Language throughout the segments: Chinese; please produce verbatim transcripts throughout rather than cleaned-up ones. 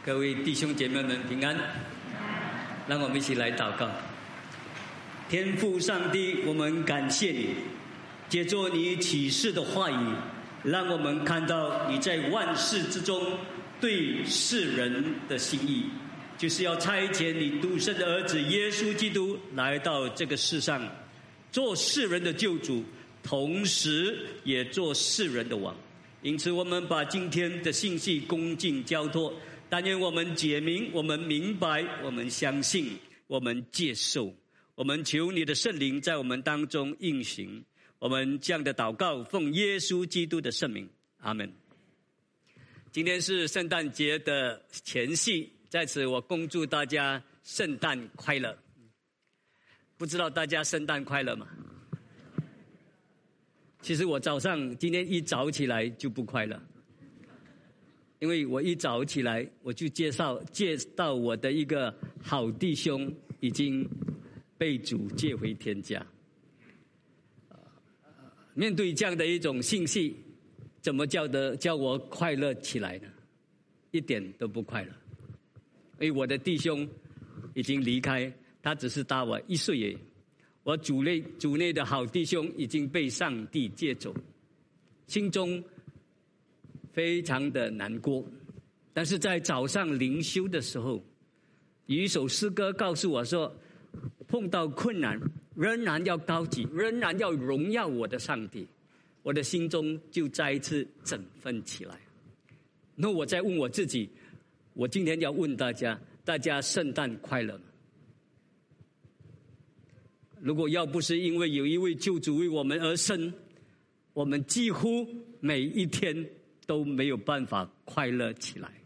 各位弟兄姐妹们平安，让我们一起来祷告。天父上帝，我们感谢你，借着你启示的话语，让我们看到你在万事之中对世人的心意，就是要差遣你独生的儿子耶稣基督来到这个世上，做世人的救主，同时也做世人的王。因此我们把今天的信息恭敬交托，但愿我们解明，我们明白，我们相信，我们接受。我们求你的圣灵在我们当中运行。我们这样的祷告，奉耶稣基督的圣名，阿们。今天是圣诞节的前夕，在此我恭祝大家圣诞快乐。不知道大家圣诞快乐吗？其实我早上今天一早起来就不快乐，因为我一早起来我就介绍介到我的一个好弟兄已经被主接回天家。面对这样的一种信息，怎么叫的叫我快乐起来呢？一点都不快乐，因为我的弟兄已经离开，他只是大我一岁而已。我主内主内的好弟兄已经被上帝接走，心中非常的难过。但是在早上灵修的时候，有一首诗歌告诉我说，碰到困难仍然要高举，仍然要荣耀我的上帝。我的心中就再一次振奋起来。那我再问我自己，我今天要问大家，大家圣诞快乐吗？如果要不是因为有一位救主为我们而生，我们几乎每一天都没有办法快乐起来。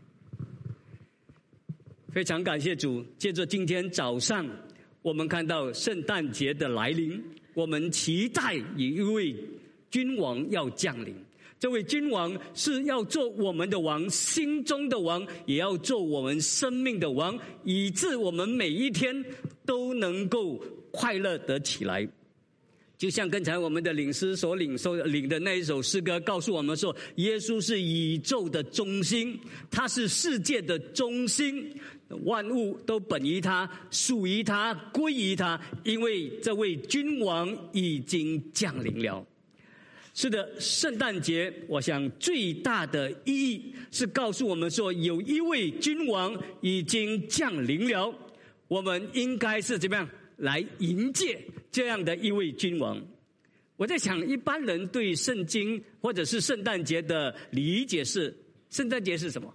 非常感谢主，借着今天早上我们看到圣诞节的来临，我们期待有一位君王要降临。这位君王是要做我们的王，心中的王，也要做我们生命的王，以致我们每一天都能够快乐得起来。就像刚才我们的领诗所领受领的那一首诗歌告诉我们说，耶稣是宇宙的中心，他是世界的中心，万物都本于他，属于他，归于他，因为这位君王已经降临了。是的，圣诞节我想最大的意义是告诉我们说，有一位君王已经降临了，我们应该是怎么样来迎接这样的一位君王。我在想，一般人对圣经或者是圣诞节的理解是，圣诞节是什么？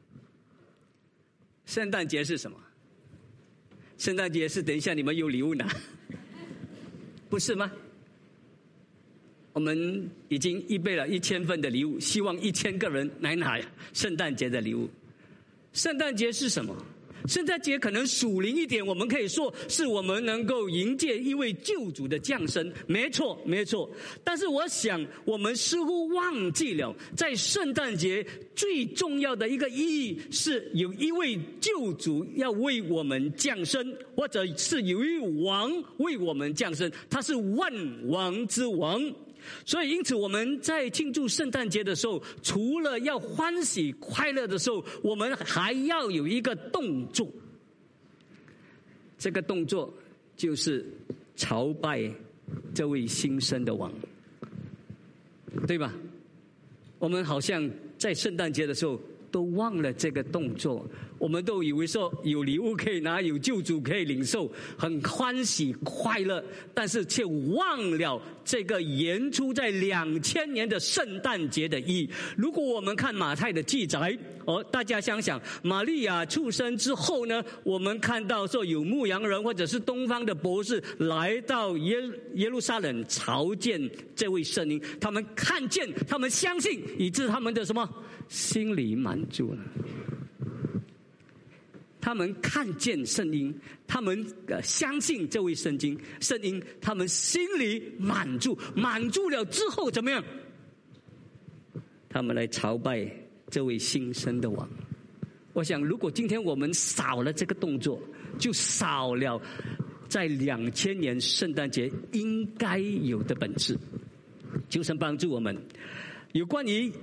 圣诞节是什么？圣诞节是等一下你们有礼物拿，不是吗？我们已经预备了一千份的礼物，希望一千个人来拿圣诞节的礼物。圣诞节是什么？圣诞节可能属灵一点，我们可以说是我们能够迎接一位救主的降生，没错没错。但是我想我们似乎忘记了，在圣诞节最重要的一个意义是有一位救主要为我们降生，或者是有一位王为我们降生，他是万王之王。所以因此我们在庆祝圣诞节的时候，除了要欢喜快乐的时候，我们还要有一个动作。这个动作就是朝拜这位新生的王，对吧？我们好像在圣诞节的时候都忘了这个动作，我们都以为说有礼物可以拿，有救主可以领受，很欢喜快乐，但是却忘了这个原出在两千年的圣诞节的意义。如果我们看马太的记载，哦，大家想想，玛利亚出生之后呢，我们看到说有牧羊人或者是东方的博士来到耶耶路撒冷朝见这位圣婴，他们看见，他们相信，以致他们的什么心里满足了。他们看见圣婴，他们呃相信这位圣经圣婴，他们心里满足，满足了之后怎么样？他们来朝拜这位新生的王。我想如果今天我们少了这个动作，就少了在两千年圣诞节应该有的本质。求神帮助我们。有关于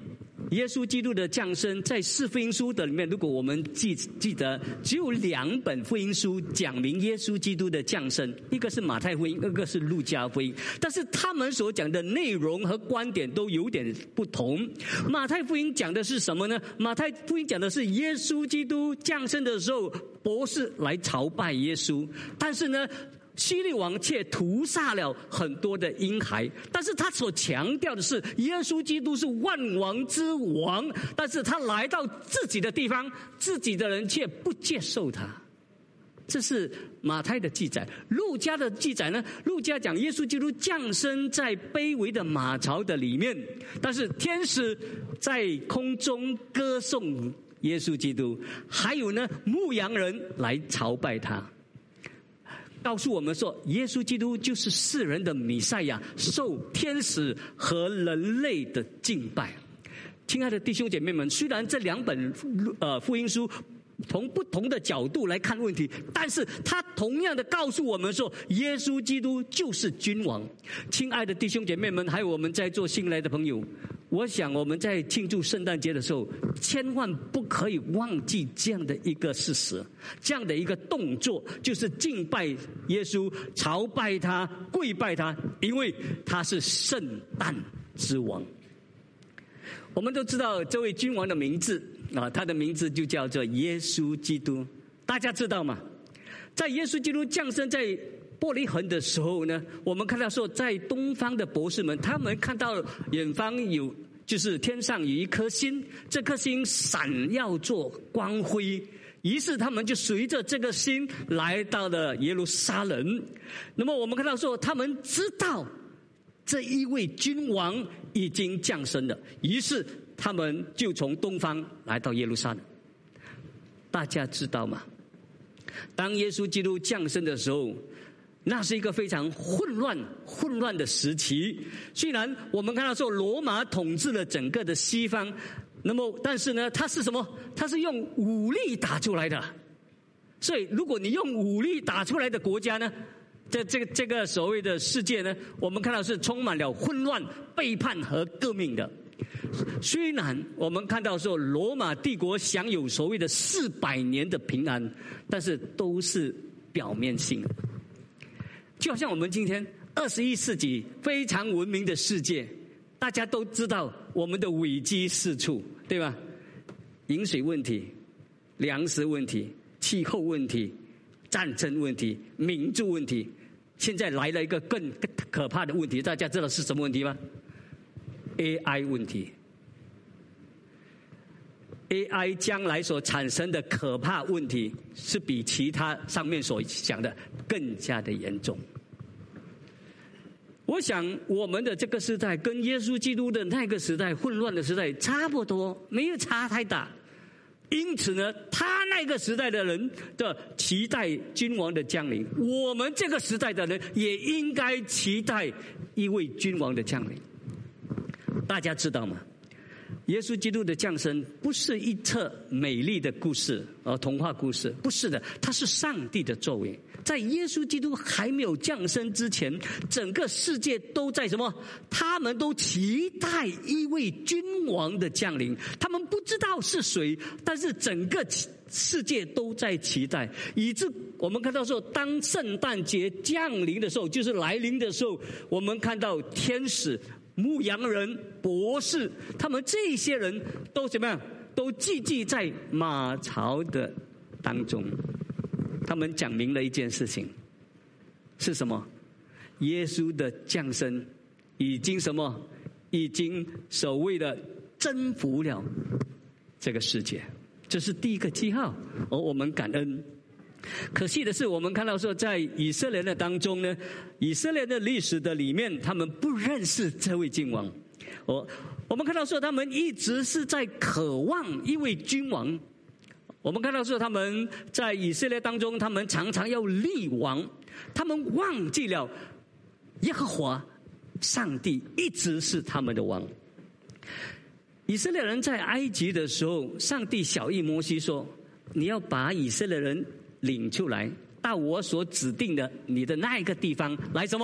耶稣基督的降生，在四福音书的里面，如果我们记记得，只有两本福音书讲明耶稣基督的降生，一个是马太福音，一个是路加福音。但是他们所讲的内容和观点都有点不同。马太福音讲的是什么呢？马太福音讲的是耶稣基督降生的时候，博士来朝拜耶稣，但是呢，希律王却屠杀了很多的婴孩，但是他所强调的是耶稣基督是万王之王，但是他来到自己的地方，自己的人却不接受他。这是马太的记载。路加的记载呢，路加讲耶稣基督降生在卑微的马槽的里面，但是天使在空中歌颂耶稣基督，还有呢，牧羊人来朝拜他，告诉我们说，耶稣基督就是世人的弥赛亚，受天使和人类的敬拜。亲爱的弟兄姐妹们，虽然这两本呃福音书从不同的角度来看问题，但是他同样的告诉我们说，耶稣基督就是君王。亲爱的弟兄姐妹们，还有我们在座新来的朋友，我想我们在庆祝圣诞节的时候，千万不可以忘记这样的一个事实，这样的一个动作，就是敬拜耶稣，朝拜他，跪拜他，因为他是圣诞之王。我们都知道这位君王的名字啊，他的名字就叫做耶稣基督，大家知道吗？在耶稣基督降生在伯利恒的时候呢，我们看到说，在东方的博士们，他们看到远方有，就是天上有一颗星，这颗星闪耀作光辉，于是他们就随着这个星来到了耶路撒冷。那么我们看到说，他们知道这一位君王已经降生了，于是他们就从东方来到耶路撒冷。大家知道吗？当耶稣基督降生的时候，那是一个非常混乱混乱的时期。虽然我们看到说罗马统治了整个的西方，那么但是呢，它是什么？它是用武力打出来的。所以如果你用武力打出来的国家呢，这这个这个所谓的世界呢，我们看到是充满了混乱、背叛和革命的。虽然我们看到说罗马帝国享有所谓的四百年的平安，但是都是表面性的。就好像我们今天二十一世纪非常文明的世界，大家都知道我们的危机四处，对吧？饮水问题、粮食问题、气候问题、战争问题、民主问题，现在来了一个更可怕的问题，大家知道是什么问题吗？ A I 问题。 A I 将来所产生的可怕问题，是比其他上面所讲的更加的严重。我想我们的这个时代跟耶稣基督的那个时代混乱的时代差不多，没有差太大。因此呢，他那个时代的人的期待君王的降临，我们这个时代的人也应该期待一位君王的降临。大家知道吗？耶稣基督的降生不是一册美丽的故事，呃，童话故事，不是的，它是上帝的作为。在耶稣基督还没有降生之前，整个世界都在什么？他们都期待一位君王的降临，他们不知道是谁，但是整个世界都在期待，以致我们看到说，当圣诞节降临的时候，就是来临的时候，我们看到天使、牧羊人、博士，他们这些人都怎么样？都聚集在马槽的当中。他们讲明了一件事情，是什么？耶稣的降生已经什么？已经所谓的征服了这个世界，这是第一个记号，而我们感恩。可惜的是，我们看到说，在以色列的当中呢，以色列的历史的里面，他们不认识这位君王。我我们看到说，他们一直是在渴望一位君王。我们看到说，他们在以色列当中，他们常常要立王，他们忘记了耶和华上帝一直是他们的王。以色列人在埃及的时候，上帝晓谕摩西说：“你要把以色列人领出来，到我所指定的你的那一个地方来什么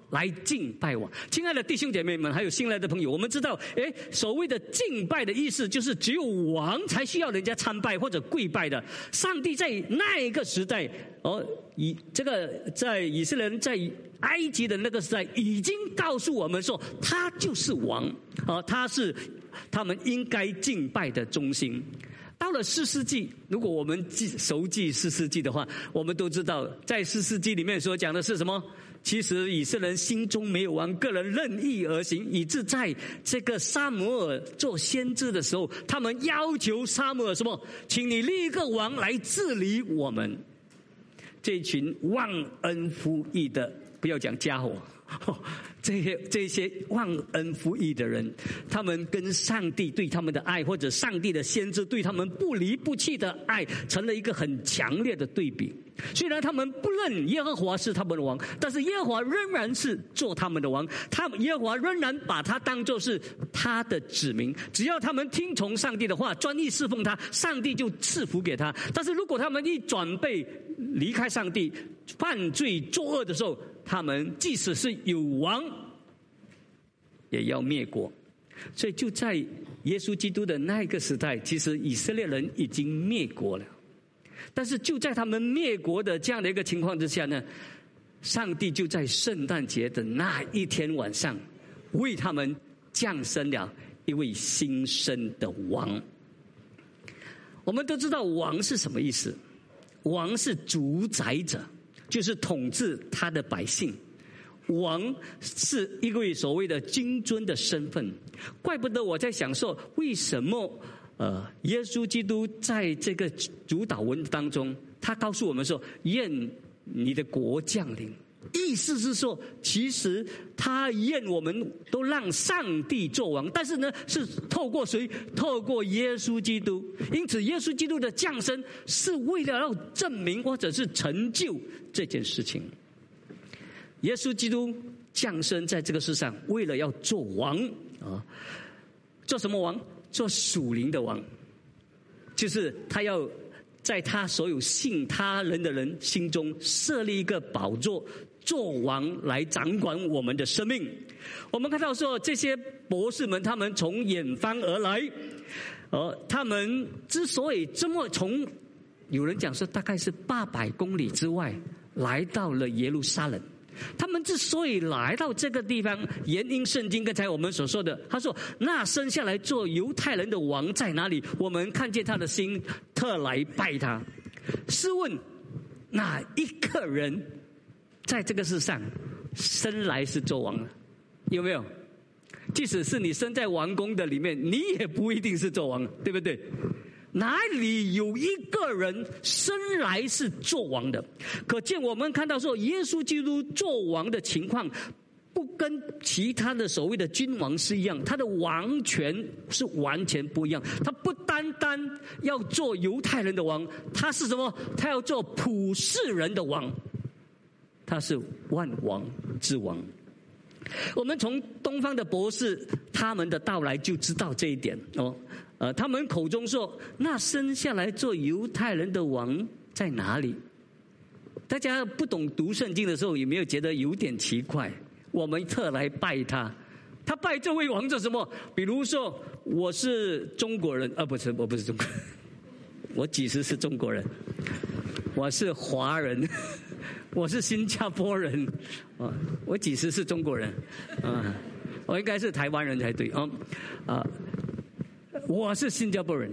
来敬拜我。亲爱的弟兄姐妹们，还有新来的朋友，我们知道，诶，所谓的敬拜的意思，就是只有王才需要人家参拜或者跪拜的。上帝在那一个时代，哦，以这个在以色列人在埃及的那个时代，已经告诉我们说，他就是王，啊，他是他们应该敬拜的中心。到了士师记，如果我们记熟记士师记的话，我们都知道，在士师记里面所讲的是什么？其实以色列人心中没有王，个人任意而行，以致在这个撒母耳做先知的时候，他们要求撒母耳什么？请你立一个王来治理我们。这群忘恩负义的，不要讲家伙，这些这些忘恩负义的人，他们跟上帝对他们的爱，或者上帝的先知对他们不离不弃的爱，成了一个很强烈的对比。虽然他们不认耶和华是他们的王，但是耶和华仍然是做他们的王，他们耶和华仍然把他当作是他的子民。只要他们听从上帝的话，专一侍奉他，上帝就赐福给他。但是如果他们一转背离开上帝，犯罪作恶的时候，他们即使是有王，也要灭国。所以就在耶稣基督的那个时代，其实以色列人已经灭国了。但是就在他们灭国的这样的一个情况之下呢，上帝就在圣诞节的那一天晚上，为他们降生了一位新生的王。我们都知道王是什么意思，王是主宰者，就是统治他的百姓。王是一位所谓的君尊的身份，怪不得我在想说，为什么呃，耶稣基督在这个主祷文当中，他告诉我们说：“愿你的国降临。”意思是说，其实他愿我们都让上帝做王，但是呢，是透过谁？透过耶稣基督。因此，耶稣基督的降生是为了要证明或者是成就这件事情。耶稣基督降生在这个世上，为了要做王啊，做什么王？做属灵的王，就是他要在他所有信他人的人心中设立一个宝座，做王来掌管我们的生命。我们看到说，这些博士们他们从远方而来，呃，他们之所以这么从，有人讲说大概是八百公里之外来到了耶路撒冷。他们之所以来到这个地方，原因圣经刚才我们所说的，他说那生下来做犹太人的王在哪里？我们看见他的心，特来拜他。试问哪一个人在这个世上生来是做王的？有没有？即使是你生在王宫的里面，你也不一定是做王，对不对？哪里有一个人生来是做王的？可见我们看到说，耶稣基督做王的情况，不跟其他的所谓的君王是一样，他的王权是完全不一样。他不单单要做犹太人的王，他是什么？他要做普世人的王，他是万王之王。我们从东方的博士他们的到来就知道这一点哦。呃，他们口中说，那生下来做犹太人的王在哪里？大家不懂读圣经的时候，有没有觉得有点奇怪？我们特来拜他，他拜这位王做什么？比如说，我是中国人，啊，不是，我不是中国人，我几时是中国人？我是华人，我是新加坡人，啊，我几时是中国人？啊，我应该是台湾人才对啊，啊。我是新加坡人。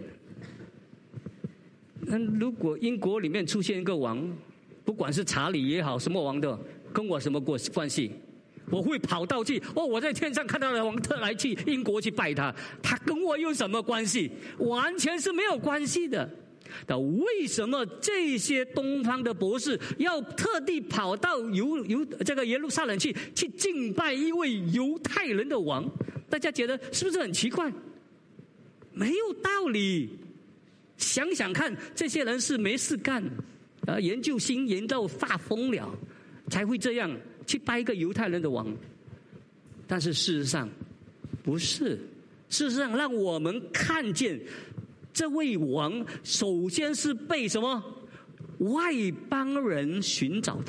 那如果英国里面出现一个王，不管是查理也好，什么王的，跟我什么关系？我会跑到去哦，我在天上看到了王，特来去英国去拜他，他跟我有什么关系？完全是没有关系的。那为什么这些东方的博士要特地跑到犹犹这个耶路撒冷去去敬拜一位犹太人的王？大家觉得是不是很奇怪？没有道理。想想看，这些人是没事干，呃，研究心研到发疯了，才会这样去拜一个犹太人的王。但是事实上不是，事实上让我们看见这位王首先是被什么外邦人寻找到。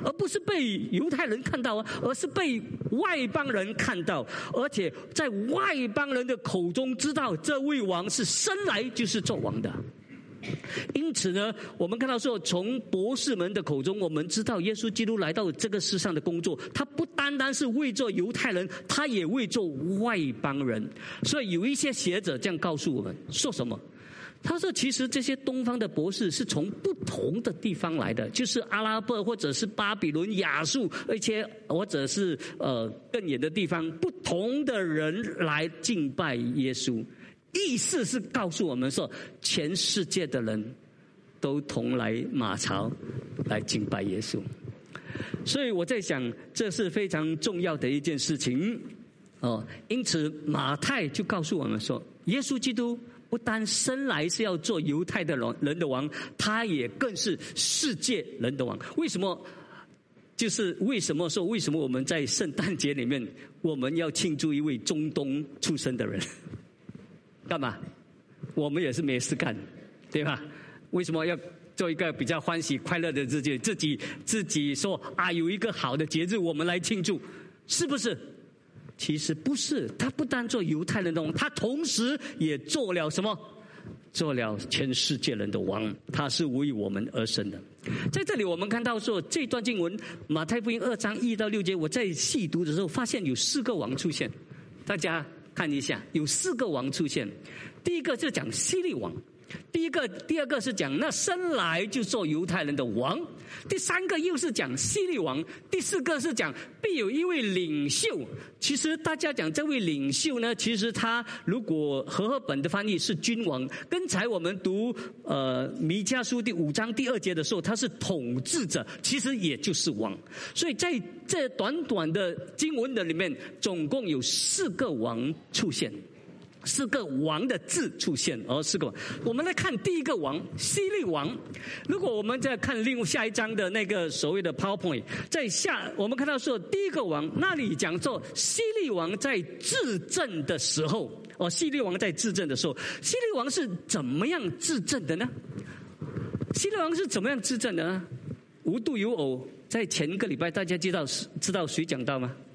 而不是被犹太人看到啊，而是被外邦人看到，而且在外邦人的口中知道这位王是生来就是做王的。因此呢，我们看到说，从博士们的口中，我们知道耶稣基督来到这个世上的工作，他不单单是为做犹太人，他也为做外邦人。所以有一些学者这样告诉我们，说什么？他说其实这些东方的博士是从不同的地方来的，就是阿拉伯或者是巴比伦、亚述，而且或者是呃更远的地方，不同的人来敬拜耶稣。意思是告诉我们说，全世界的人都同来马槽来敬拜耶稣。所以我在想，这是非常重要的一件事情哦。因此马太就告诉我们说，耶稣基督不单生来是要做犹太的人的王，他也更是世界人的王。为什么？就是为什么说为什么我们在圣诞节里面我们要庆祝一位中东出生的人？干嘛？我们也是没事干，对吧？为什么要做一个比较欢喜快乐的日子？自己自己说啊，有一个好的节日，我们来庆祝，是不是？其实不是，他不单做犹太人的王，他同时也做了什么？做了全世界人的王，他是为我们而生的。在这里我们看到说，这段经文马太福音二章一到六节，我在细读的时候发现有四个王出现，大家看一下，有四个王出现。第一个就讲希律王，第一个第二个是讲那生来就做犹太人的王，第三个又是讲希律王，第四个是讲必有一位领袖。其实大家讲这位领袖呢，其实他如果和合本的翻译是君王，刚才我们读呃弥迦书第五章第二节的时候，他是统治者，其实也就是王。所以在这短短的经文的里面，总共有四个王出现，四个王的字出现，而四个王。我们来看第一个王希律王。如果我们再看另外下一章的那个所谓的 PowerPoint， 在下我们看到说第一个王那里讲说希律王在治政的时候，哦，希律王在治政的时候，希律王是怎么样治政的呢？希律王是怎么样治政的呢？无独有偶，在前个礼拜大家知道知道谁讲到吗？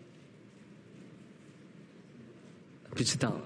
不知道。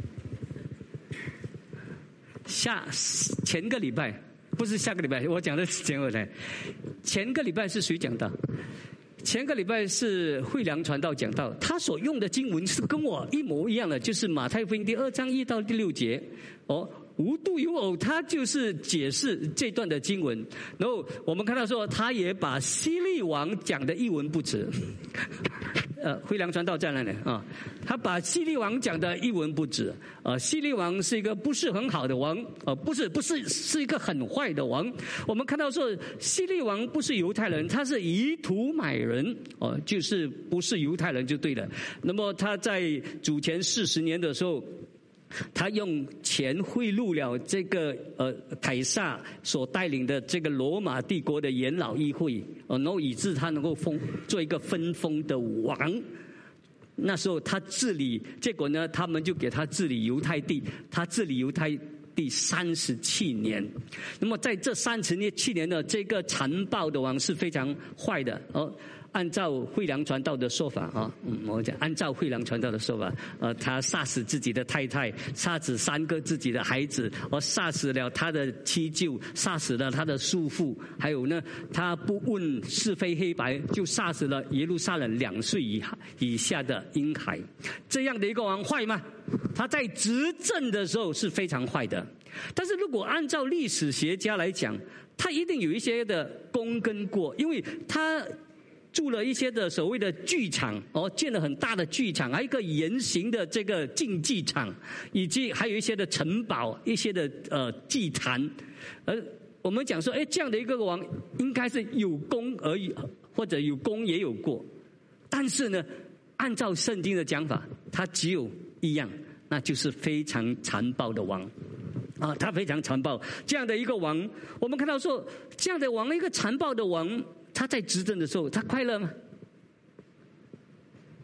下前个礼拜不是下个礼拜，我讲的是前个礼拜。前个礼拜是谁讲到？前个礼拜是慧良传道讲到，他所用的经文是跟我一模一样的，就是马太福音第二章一到第六节。哦，无独有偶，他就是解释这段的经文。然后我们看到说，他也把希律王讲的一文不值。呃，慧良传道在那里啊，他把希律王讲的一文不值。呃，希律王是一个不是很好的王，呃，不是不是是一个很坏的王。我们看到说，希律王不是犹太人，他是以土买人，哦、呃，就是不是犹太人就对了。那么他在主前四十年的时候，他用钱贿赂了这个呃凯撒所带领的这个罗马帝国的元老议会，呃，然后以致他能够封做一个分封的王。那时候他治理，结果呢，他们就给他治理犹太地，他治理犹太地三十七年。那么在这三十七年呢，这个残暴的王是非常坏的哦。按照慧良传道的说法啊，嗯，我讲按照慧良传道的说法，呃，他杀死自己的太太，杀死三个自己的孩子，而杀死了他的妻舅，杀死了他的叔父，还有呢，他不问是非黑白，就杀死了耶路撒冷两岁以以下的婴孩。这样的一个王坏吗？他在执政的时候是非常坏的。但是如果按照历史学家来讲，他一定有一些的功跟过，因为他筑了一些的所谓的剧场，哦，建了很大的剧场，还有一个圆形的这个竞技场，以及还有一些的城堡，一些的呃祭坛。而我们讲说，哎，这样的一个王应该是有功而已，或者有功也有过。但是呢，按照圣经的讲法，他只有一样，那就是非常残暴的王。啊，他非常残暴。这样的一个王，我们看到说，这样的王，一个残暴的王，他在执政的时候，他快乐吗？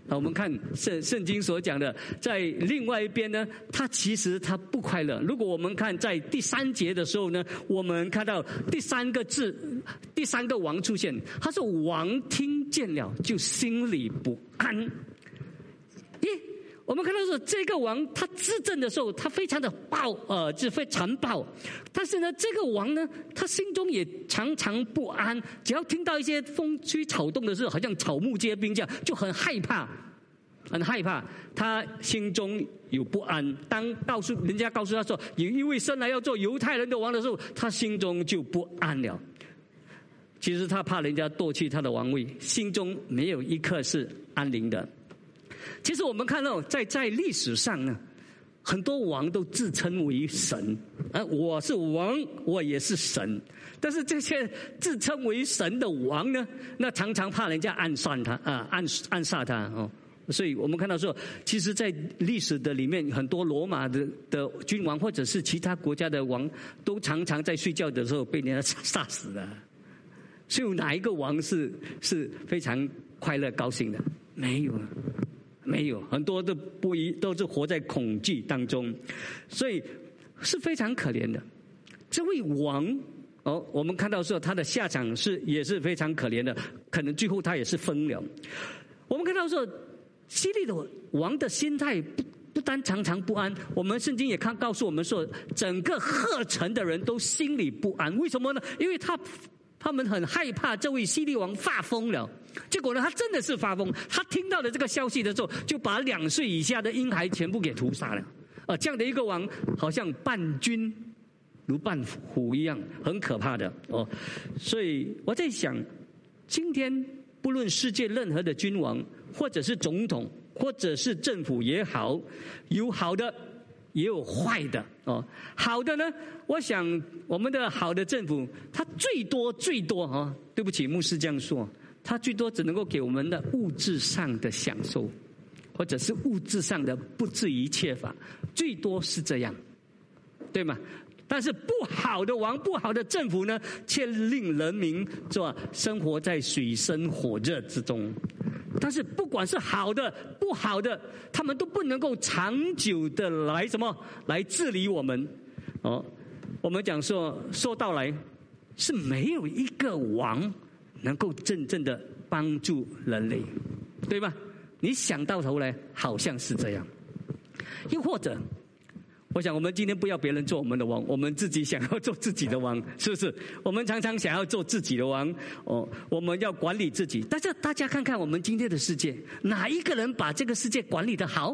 啊，我们看圣圣经所讲的，在另外一边呢，他其实他不快乐。如果我们看在第三节的时候呢，我们看到第三个字，第三个王出现，他说王听见了就心里不安。咦，我们看到说这个王他执政的时候，他非常的暴，呃，就非常残暴。但是呢，这个王呢，他心中也常常不安。只要听到一些风吹草动的时候，好像草木皆兵这样，就很害怕，很害怕。他心中有不安。当告诉人家告诉他说有一位生来要做犹太人的王的时候，他心中就不安了。其实他怕人家夺去他的王位，心中没有一刻是安宁的。其实我们看到在在历史上呢，很多王都自称为神，啊，我是王，我也是神。但是这些自称为神的王呢，那常常怕人家暗杀他啊，暗暗杀他哦。所以我们看到说，其实，在历史的里面，很多罗马的的君王或者是其他国家的王，都常常在睡觉的时候被人家杀死了。所以哪一个王是是非常快乐高兴的？没有。没有，很多都不一都是活在恐惧当中，所以是非常可怜的。这位王哦，我们看到说他的下场是也是非常可怜的，可能最后他也是疯了。我们看到说希律的王的心态不不单常常不安，我们圣经也看告诉我们说，整个赫城的人都心里不安。为什么呢？因为他他们很害怕这位希律王发疯了。结果呢，他真的是发疯。他听到了这个消息的时候，就把两岁以下的婴孩全部给屠杀了。呃，这样的一个王，好像伴君如伴虎一样，很可怕的哦。所以我在想，今天不论世界任何的君王，或者是总统，或者是政府也好，有好的，也有坏的哦。好的呢，我想我们的好的政府，它最多最多啊，对不起，牧师这样说。它最多只能够给我们的物质上的享受，或者是物质上的不至于缺乏，最多是这样，对吗？但是不好的王，不好的政府呢，却令人民做生活在水深火热之中。但是不管是好的不好的，他们都不能够长久的来什么来治理我们哦。我们讲说说到来，是没有一个王能够真正的帮助人类，对吧？你想到头来好像是这样。又或者我想我们今天不要别人做我们的王，我们自己想要做自己的王，是不是？我们常常想要做自己的王哦，我们要管理自己。但是大家看看我们今天的世界，哪一个人把这个世界管理得好？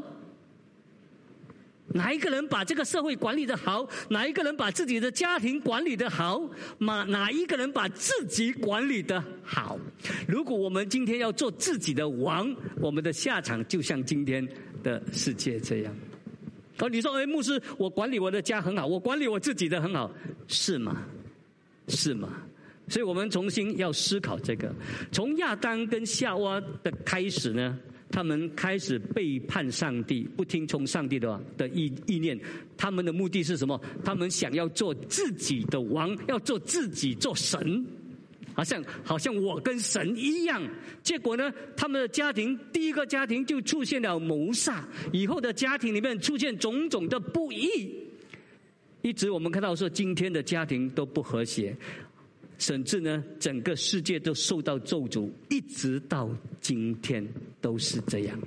哪一个人把这个社会管理得好？哪一个人把自己的家庭管理得好？哪哪一个人把自己管理得好？如果我们今天要做自己的王，我们的下场就像今天的世界这样。哦，你说，哎，牧师，我管理我的家很好，我管理我自己的很好，是吗？是吗？所以我们重新要思考这个。从亚当跟夏娃的开始呢，他们开始背叛上帝，不听从上帝的的意意念。他们的目的是什么？他们想要做自己的王，要做自己做神，好像好像我跟神一样。结果呢，他们的家庭第一个家庭就出现了谋杀，以后的家庭里面出现种种的不义，一直我们看到说今天的家庭都不和谐。甚至呢，整个世界都受到咒诅，一直到今天都是这样。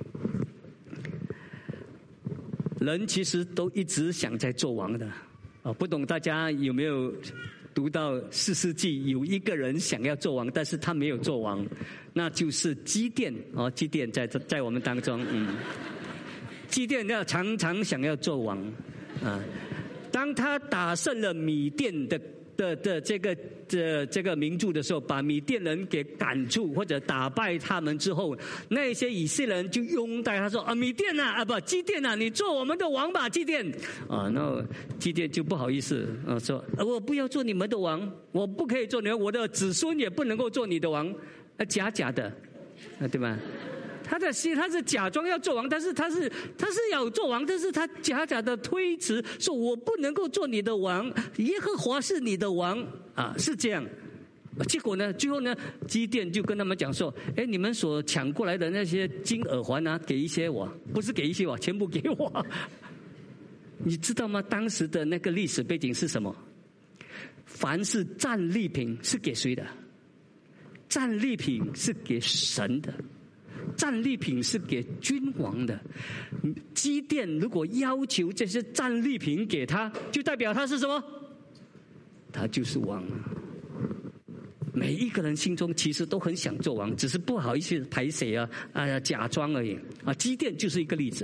人其实都一直想在做王的啊，不懂大家有没有读到士师记？有一个人想要做王，但是他没有做王，那就是基甸哦，基甸在在我们当中，嗯，基甸要常常想要做王啊，当他打胜了米甸的。的的这个这这个民族的时候，把米甸人给赶出或者打败他们之后，那些以色列人就拥戴他说啊，米甸啊啊不基甸啊，你做我们的王吧，基甸啊，那基甸就不好意思啊说啊，我不要做你们的王，我不可以做你们，我的子孙也不能够做你的王，啊假假的啊对吧？他的心他是假装要做王，但是他是他是要做王，但是他假假的推辞，说我不能够做你的王，耶和华是你的王啊，是这样。 结果呢，最后呢，基甸就跟他们讲说：“哎，你们所抢过来的那些金耳环啊，给一些我，不是给一些我，全部给我。”你知道吗？当时的那个历史背景是什么？凡是战利品是给谁的？战利品是给神的，战利品是给君王的。基甸如果要求这些战利品给他，就代表他是什么？他就是王。每一个人心中其实都很想做王，只是不好意思排谁啊啊假装而已啊。基甸就是一个例子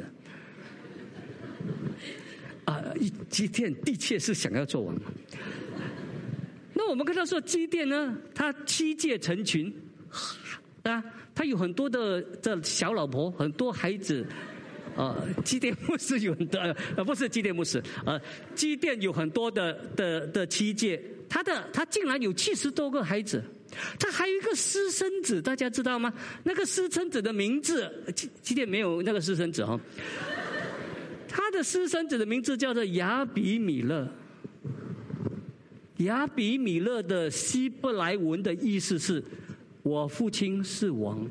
啊，基甸的确是想要做王。那我们跟他说，基甸呢，他妻妾成群啊，他有很多的的小老婆，很多孩子。啊，基甸牧师有很多，呃，不是基甸牧师，呃，基甸有很多的的的妻妾，他的他竟然有七十多个孩子，他还有一个私生子，大家知道吗？那个私生子的名字，基基甸没有那个私生子哦，他的私生子的名字叫做亚比米勒。亚比米勒的希伯来文的意思是，我父亲是王。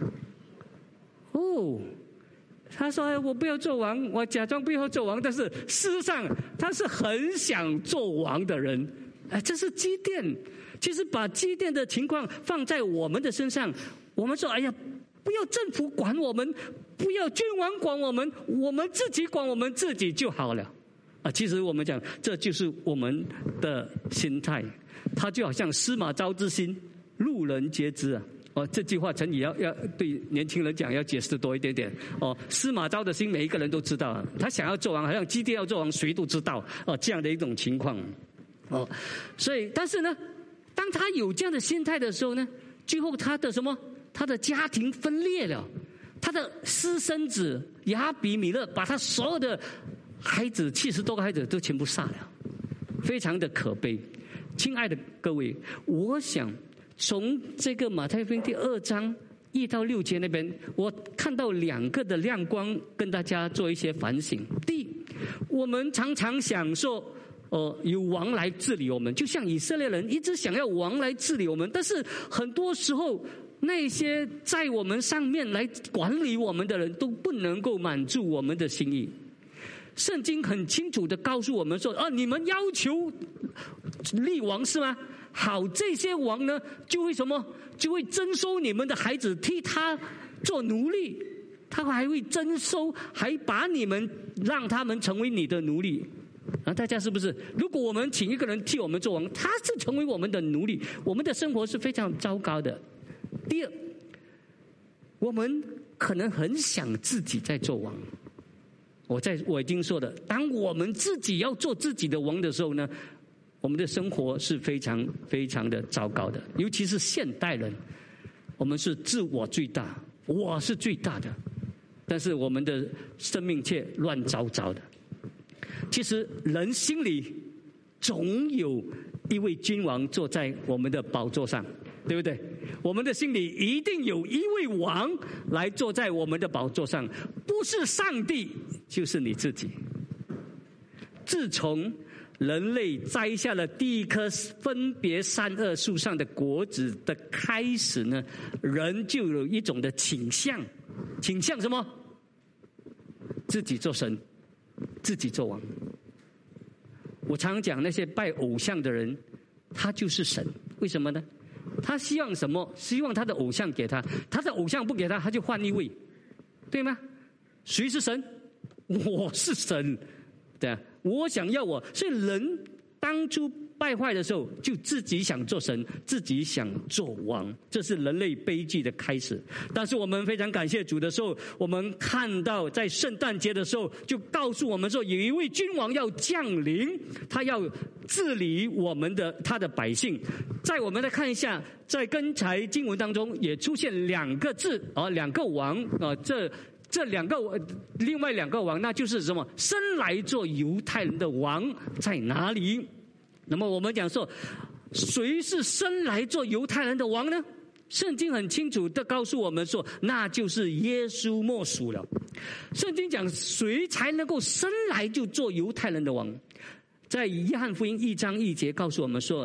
哦。他说：“哎，我不要做王，我假装不要做王，但是事实上他是很想做王的人。哎，这是基甸。其实把基甸的情况放在我们的身上，我们说：哎呀，不要政府管我们，不要君王管我们，我们自己管我们自己就好了。啊，其实我们讲，这就是我们的心态。他就好像司马昭之心，路人皆知啊。”哦，这句话成语要要对年轻人讲，要解释多一点点。哦，司马昭的心，每一个人都知道，他想要做王，好像基甸要做王，谁都知道。哦，这样的一种情况。哦，所以，但是呢，当他有这样的心态的时候呢，最后他的什么？他的家庭分裂了，他的私生子亚比米勒把他所有的孩子七十多个孩子都全部杀了，非常的可悲。亲爱的各位，我想。从这个马太福音第二章一到六节那边，我看到两个的亮光，跟大家做一些反省。第一，我们常常想说，呃，有王来治理我们，就像以色列人一直想要王来治理我们，但是很多时候，那些在我们上面来管理我们的人都不能够满足我们的心意。圣经很清楚的告诉我们说，啊，你们要求立王是吗？好，这些王呢，就会什么？就会征收你们的孩子替他做奴隶，他还会征收，还把你们让他们成为你的奴隶。啊，大家是不是？如果我们请一个人替我们做王，他是成为我们的奴隶，我们的生活是非常糟糕的。第二，我们可能很想自己在做王。我在我已经说的，当我们自己要做自己的王的时候呢，我们的生活是非常非常的糟糕的，尤其是现代人，我们是自我最大，我是最大的，但是我们的生命却乱糟糟的。其实人心里总有一位君王坐在我们的宝座上，对不对？我们的心里一定有一位王来坐在我们的宝座上，不是上帝就是你自己。自从人类摘下了第一棵分别善恶树上的果子的开始呢，人就有一种的倾向，倾向什么？自己做神，自己做王。我常讲那些拜偶像的人，他就是神，为什么呢？他希望什么？希望他的偶像给他，他的偶像不给他，他就换一位，对吗？谁是神？我是神，对啊，我想要我，所以人当初败坏的时候，就自己想做神，自己想做王，这是人类悲剧的开始。但是我们非常感谢主的时候，我们看到在圣诞节的时候，就告诉我们说，有一位君王要降临，他要治理我们的他的百姓。再我们来看一下，在刚才经文当中也出现两个字啊，两个王啊，这。这两个另外两个王，那就是什么？生来做犹太人的王在哪里？那么我们讲说，谁是生来做犹太人的王呢？圣经很清楚的告诉我们说，那就是耶稣末属了。圣经讲谁才能够生来就做犹太人的王？在约翰福音一章一节告诉我们说，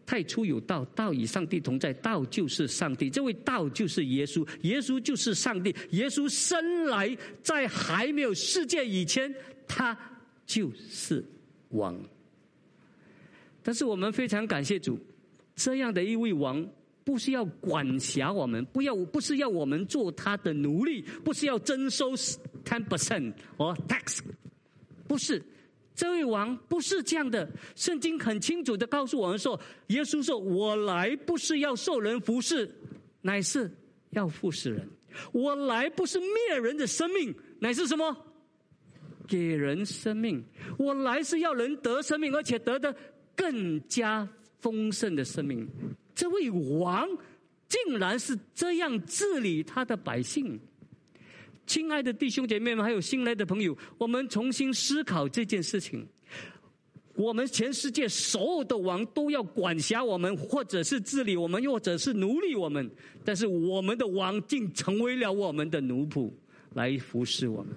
太初有道，道与上帝同在，道就是上帝。这位道就是耶稣，耶稣就是上帝。耶稣生来在还没有世界以前，他就是王。但是我们非常感谢主，这样的一位王不是要管辖我们，不要不是要我们做他的奴隶，不是要征收 ten percent 或 tax， 不是。这位王不是这样的，圣经很清楚的告诉我们说，耶稣说，我来不是要受人服侍，乃是要服侍人。我来不是灭人的生命，乃是什么？给人生命。我来是要人得生命，而且得的更加丰盛的生命。这位王竟然是这样治理他的百姓。亲爱的弟兄姐妹们，还有新来的朋友，我们重新思考这件事情。我们全世界所有的王都要管辖我们，或者是治理我们，或者是奴隶我们，但是我们的王竟成为了我们的奴仆，来服侍我们。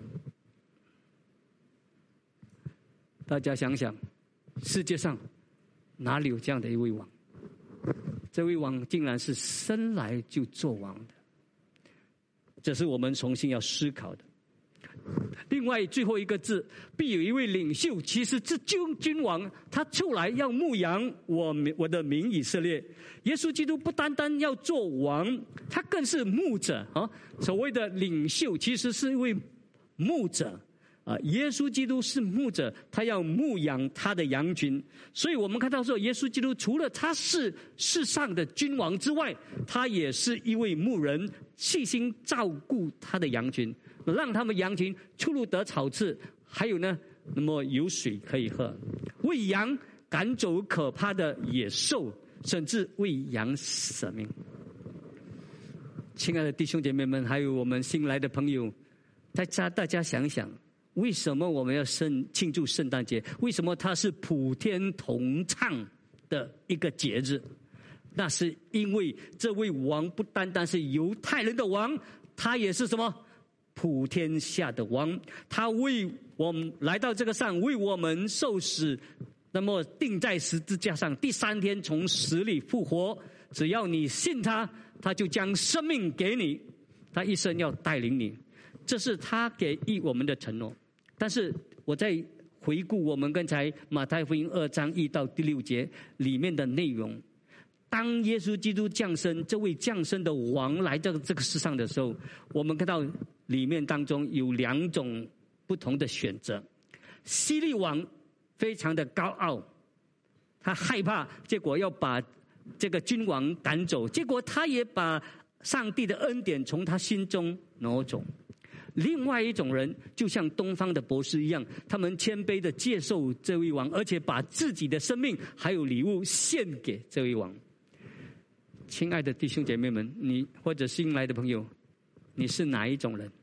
大家想想，世界上哪里有这样的一位王？这位王竟然是生来就做王的，这是我们重新要思考的。另外最后一个字，必有一位领袖，其实这君君王他出来要牧养我我的民以色列。耶稣基督不单单要做王，他更是牧者啊。所谓的领袖其实是一位牧者啊，耶稣基督是牧者，他要牧养他的羊群。所以我们看到说，耶稣基督除了他是世上的君王之外，他也是一位牧人，细心照顾他的羊群，让他们羊群出入得草吃，还有呢，那么有水可以喝，为羊赶走可怕的野兽，甚至为羊舍命。亲爱的弟兄姐妹们，还有我们新来的朋友，大家大家想想，为什么我们要圣庆祝圣诞节？为什么它是普天同唱的一个节日？那是因为这位王不单单是犹太人的王，他也是什么？普天下的王。他为我们来到这个上，为我们受死，那么钉在十字架上，第三天从死里复活。只要你信他，他就将生命给你，他一生要带领你，这是他给予我们的承诺。但是我在回顾我们刚才马太福音二章一到第六节里面的内容，当耶稣基督降生，这位降生的王来到这个世上的时候，我们看到里面当中有两种不同的选择。希律王非常的高傲，他害怕，结果要把这个君王赶走，结果他也把上帝的恩典从他心中挪走。另外一种人就像东方的博士一样，他们谦卑的接受这位王，而且把自己的生命还有礼物献给这位王。亲爱的弟兄姐妹们，你或者新来的朋友，你是哪一种人？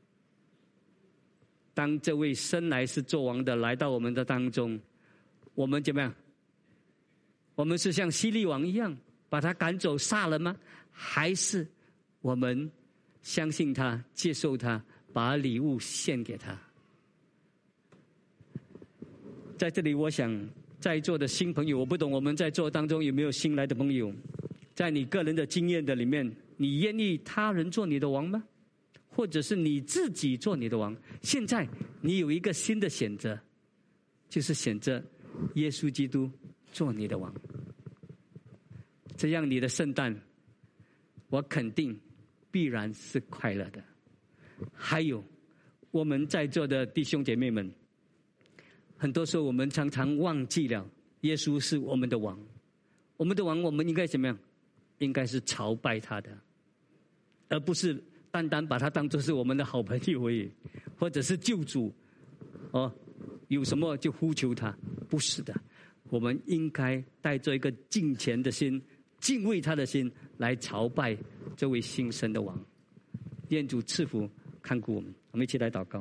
当这位生来是做王的来到我们的当中，我们怎么样？我们是像希律王一样把他赶走杀了吗？还是我们相信他，接受他，把礼物献给他？在这里我想在座的新朋友，我不懂我们在座当中有没有新来的朋友，在你个人的经验的里面，你愿意他人做你的王吗？或者是你自己做你的王？现在你有一个新的选择，就是选择耶稣基督做你的王。这样你的圣诞，我肯定必然是快乐的。还有我们在座的弟兄姐妹们，很多时候我们常常忘记了耶稣是我们的王。我们的王，我们应该怎么样？应该是朝拜他的，而不是单单把他当作是我们的好朋友而已，或者是救主哦，有什么就呼求他。不是的，我们应该带着一个敬虔的心，敬畏他的心来朝拜这位新生的王。愿主赐福看顾我们，我们一起来祷告。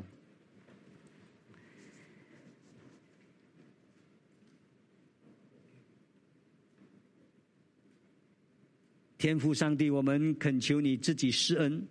天父上帝，我们恳求你自己施恩，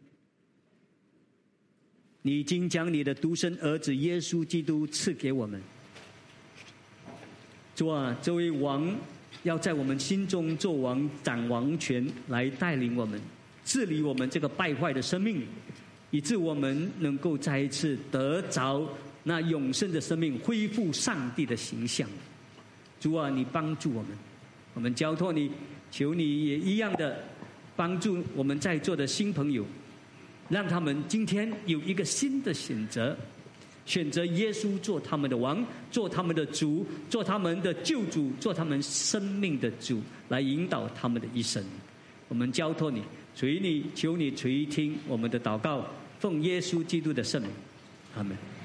你已经将你的独生儿子耶稣基督赐给我们。主啊，这位王要在我们心中做王，掌王权，来带领我们，治理我们这个败坏的生命，以致我们能够再一次得着那永生的生命，恢复上帝的形象。主啊，你帮助我们，我们交托你，求你也一样的帮助我们在座的新朋友，让他们今天有一个新的选择，选择耶稣做他们的王，做他们的主，做他们的救主，做他们生命的主，来引导他们的一生。我们交托你，垂你，求你垂听我们的祷告，奉耶稣基督的圣名，阿们。